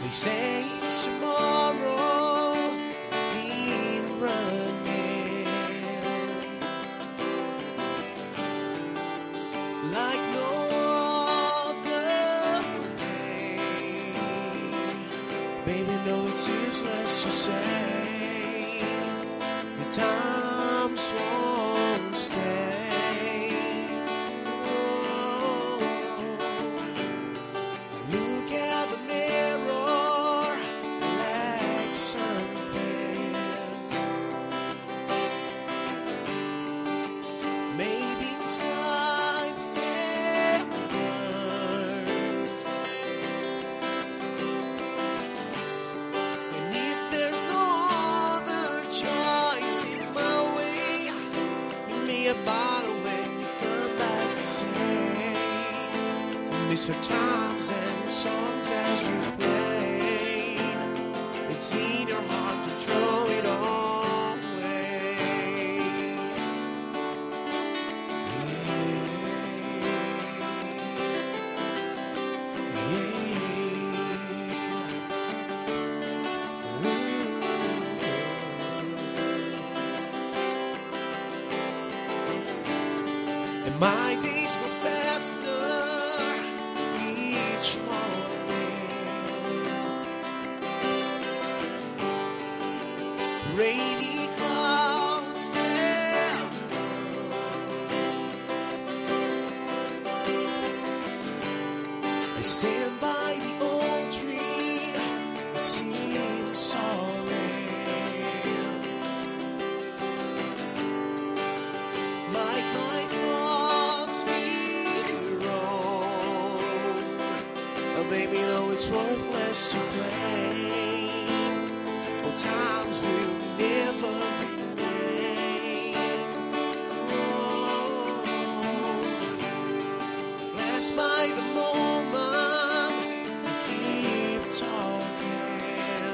They say it's tomorrow, been running like no other day. Baby, no, it's useless to say the times won't stay. Oh, look at the mirror like something. Maybe inside still hurts. And if there's no other choice in my way, give me a bottle when you come back to say, miss our times and songs as you played. It's in your heart to throw it all away. And my days go faster each morning. Rainy clouds never come. I stand by the old tree, it seems so real. Like my thoughts be wrong. Oh, baby, though it's worthless to blame, old times will never remain. Oh, blessed by the moment we keep talking.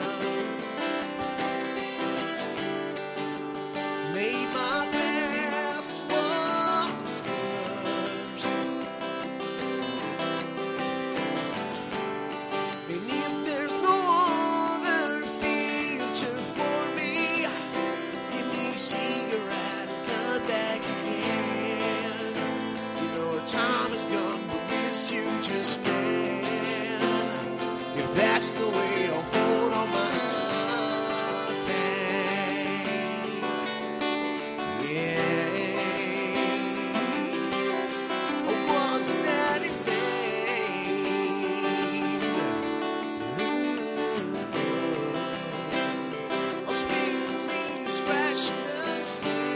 Made my past was cursed. And if there's no other future for me, give me a cigarette and come back again. You know our time is gone, but this you just spent. If that's the way I'll hold on my pain. Yeah, I wasn't anything. I'll spend me scratching the sand.